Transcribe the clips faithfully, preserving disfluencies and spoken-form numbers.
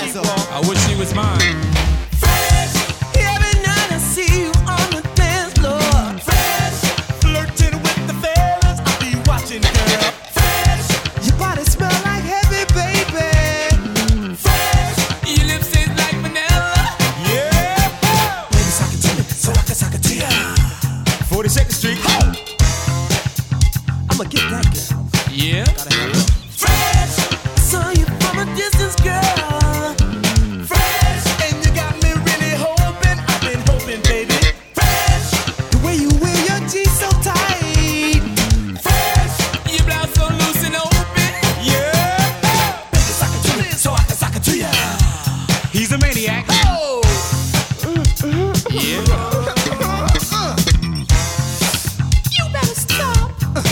she walk, I wish she was mine. Fresh, every night I see you on the dance floor. Fresh, flirting with the fellas, I be watching, girl. Fresh, your body smell like heavy, baby. Fresh, your lips taste like vanilla. Yeah, baby, suck it to me, so I can suck it to ya. forty-second Street. I'ma get that girl. Yeah. Gotta have her. Fresh, saw you from a distance, girl. Fresh, and you got me really hoping. I've been hoping, baby. Fresh, the way you wear your jeans so tight. Fresh, your blouse so loose and open. Yeah. Baby, suck it to me, so I can suck it to ya. He's a maniac. Oh. Yeah. You better stop.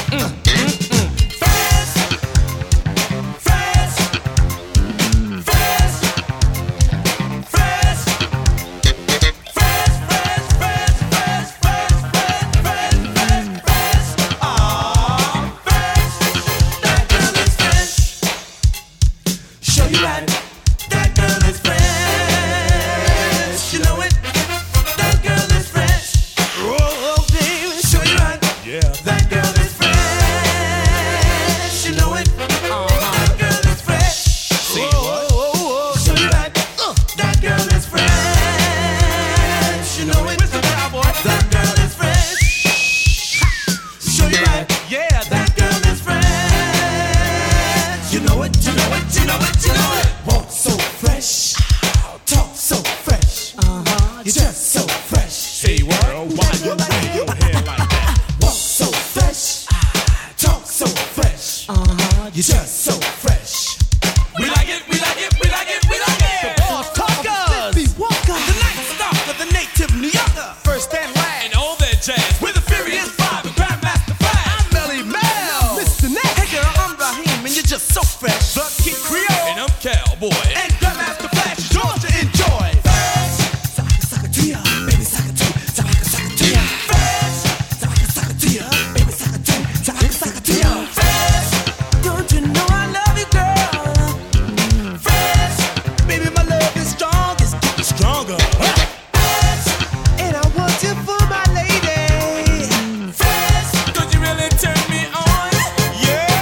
Fresh, fresh, fresh, fresh, fresh, fresh, fresh, fresh, fresh, fresh, fresh, fresh, fresh. Aw, fresh. That girl is fresh. Show you right. That girl is fresh. You know it. That girl is fresh. Oh, baby, show you right. Yeah. That girl is fresh. You know it. That girl is fresh. See Whoa, whoa, whoa. Show you right. That girl is fresh. You know it. Where's the cowboy? That girl is fresh. Show you right. Yeah, That girl is fresh. You know it. You know it. You know it. You know it. Walk so fresh. Talk so fresh. Uh-huh. You're just so fresh. Say what? Girl, why you wear your hair like that? Walk so fresh, talk so fresh. Uh-huh. You're just so fresh. We like it, we like it, we like it, we like it. The boss talkers, the walker, the night stalker, the native New Yorker, first and last, And all that jazz. with a furious vibe, a grandmaster flash. I'm Melly Mel, Mister Nat. Hey girl, I'm Raheem, and you're just so fresh. The Kid Creole And I'm Cowboy. and Grandmaster Flash, is yours to enjoy. Fresh, so I can suck it to ya, baby, suck it to ya, so I can suck it to ya. Fresh, so I can suck it to ya, baby, suck it to ya, so I can suck it to ya. Fresh, don't you know I love you, girl? Fresh, baby, my love is strong, it's getting stronger. Fresh, and I want you for my lady. Fresh, Don't you really turn me on? Yeah.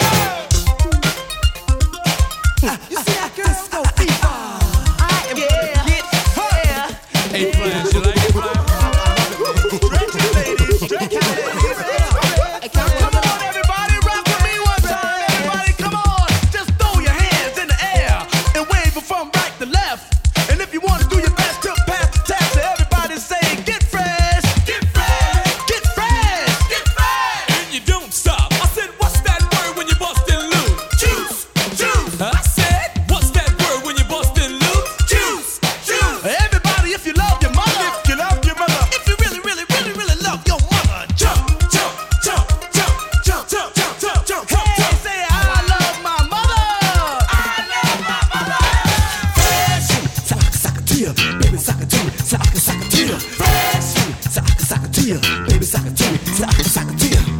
you see that girl? Disco fever. I am gonna get her. Hey, Flash, you like it, Flash? Stretch it, ladies. Stretch it, ladies. Come on, everybody, rock with me one time. Everybody, come on. Just throw your hands in the air and wave it from right to left. And if you want to do your best to pass the test, everybody say, get fresh, get fresh, get fresh, get fresh. And you don't stop. I said, what's that word when you bustin' loose? Juice, juice, I said, what's that word when you bustin' loose? juice, juice. Everybody, if you love your mother, if you love your mother, if you really, really, really, really love your mother, jump, jump, jump, jump, jump, jump, jump, jump, jump. Hey, say I love my mother. I love my mother. Fresh, so I can suck it to you, baby, suck it to me, so I can suck it to you. Fresh, so I can suck it to you, baby, suck it to me, so I can suck it to you.